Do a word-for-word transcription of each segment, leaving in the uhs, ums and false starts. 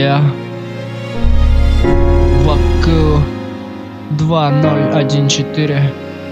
Yeah. Ваку два ноль один четыре.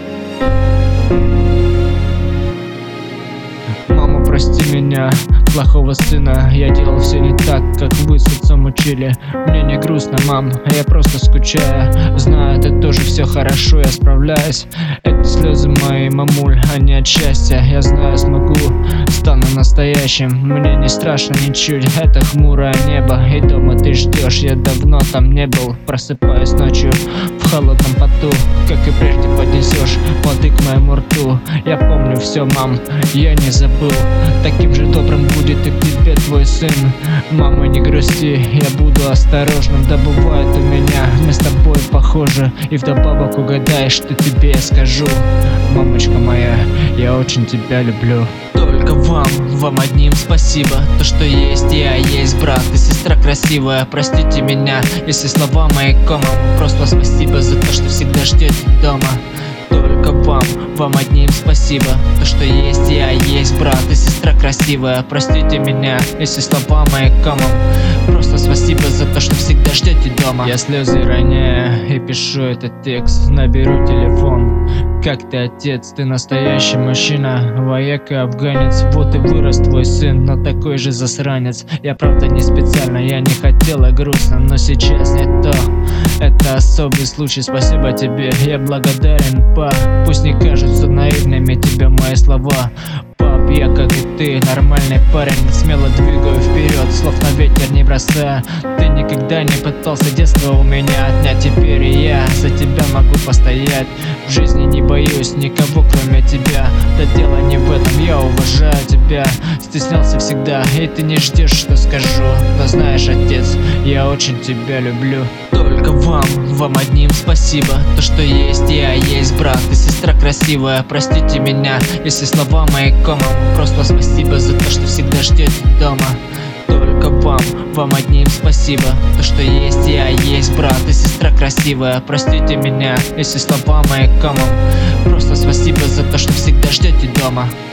Мама, прости меня, плохого сына. Я делал все не так, как вы с отцом учили. Мне не грустно, мам, я просто скучаю. Знаю, это тоже все хорошо, я справляюсь. Это слезы мои, мамуль, а не от счастья. Я знаю, смогу, стану настоящим. Мне не страшно ничуть, это хмурое небо. И дома ты ждешь, я давно там не был. Просыпаюсь ночью в холодном поту. Как и прежде поднесешь плоды к моему рту. Я помню все, мам, я не забыл. Таким же добрым будет и к тебе твой сын. Мама, не грусти, я буду осторожным. Да бывает у меня, мы с тобой похожи. И вдобавок угадаешь, что тебе я скажу. Мамочка моя, я очень тебя люблю. Только вам, вам одним спасибо. То, что есть я, есть брат и сестра красивая. Простите меня, если слова мои комом. Просто спасибо за то, что всегда ждете дома. Только вам, вам одним спасибо. То, что есть я, есть брат и сестра красивая. Простите меня, если слова мои комом. Просто спасибо за то, что всегда ждете дома. Я слезы роняю и пишу этот текст. Наберу телефон. Как ты, отец, ты настоящий мужчина. Вояка, афганец, вот и вырос твой сын. Но такой же засранец. Я правда не специально, я не хотела грустно. Но сейчас не то. Это особый случай, спасибо тебе, я благодарен, пап. Пусть не кажутся наивными тебе мои слова. Пап, я, как и ты, нормальный парень. Смело двигаю вперед, слов на ветер не бросая. Ты никогда не пытался детство у меня отнять. Теперь и я за тебя могу постоять. В жизни не боюсь никого, кроме тебя. Да дело не в этом, я уважаю тебя. Стеснялся всегда, и ты не ждешь, что скажу. Но знаешь, отец, я очень тебя люблю. Только вам, вам одним спасибо. То, что есть я, есть брат и сестра красивая. Простите меня, если слова мои комом. Просто спасибо за то, что всегда ждете дома. Только вам, вам одним спасибо. То, что есть я, есть брат и сестра красивая. Простите меня, если слова мои комом. Просто спасибо за то, что всегда ждете дома.